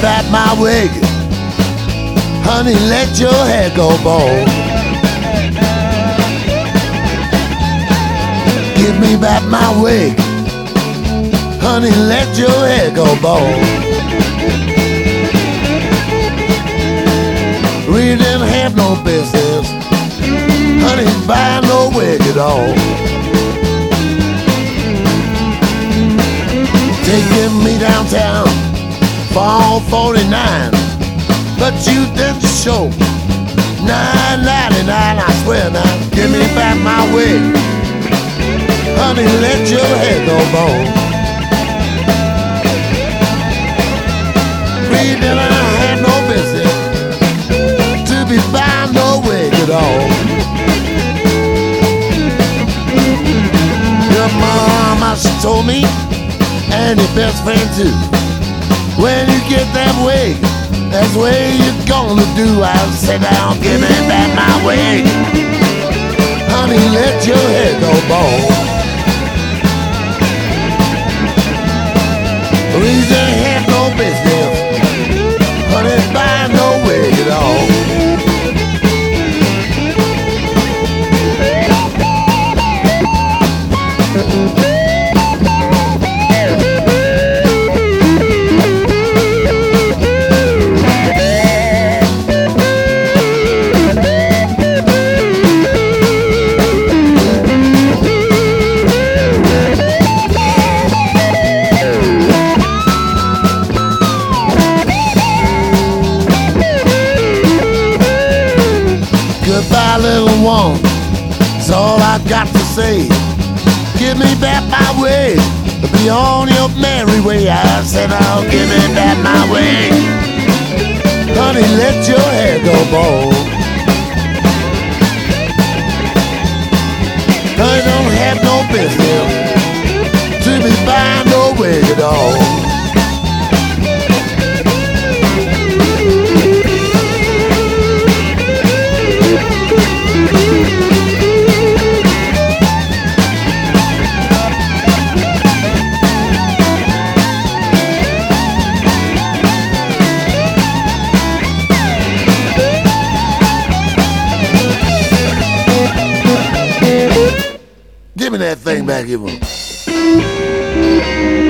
back my wig. Honey, let your hair go bald. Give me back my wig. Honey, let your hair go bald. We didn't have no business, honey, buy no wig at all. Taking me downtown for 49, but you didn't show. $9.99, I swear now. Give me back my wig. Honey, let your hair go bald. We didn't have no business to be buying no wig at all. Your mama, she told me, and your best friend too, when you get that wig, that's the way you're gonna do. I'll sit down, give me back my wig. Honey, let your hair go bald. We didn't have no business, honey, buy no wig at all. Goodbye, little one, that's all I got to say. Give me back my wig, be on your merry way. I said, oh, give me back my wig. Honey, let your hair go bald. I don't have no business to be buying no wig at all. Give me that thing back, you want.